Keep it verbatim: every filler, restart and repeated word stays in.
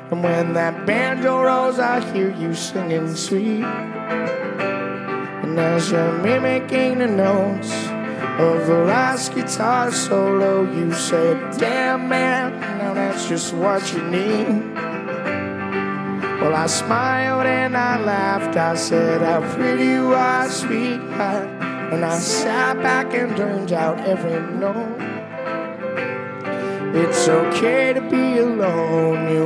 And when that banjo rolls, I hear you singing sweet. And as you're mimicking the notes of the last guitar solo, you said, damn man, now that's just what you need. Well, I smiled and I laughed, I said, how pretty you are, sweetheart. And I sat back and turned out every note. It's okay to be alone. You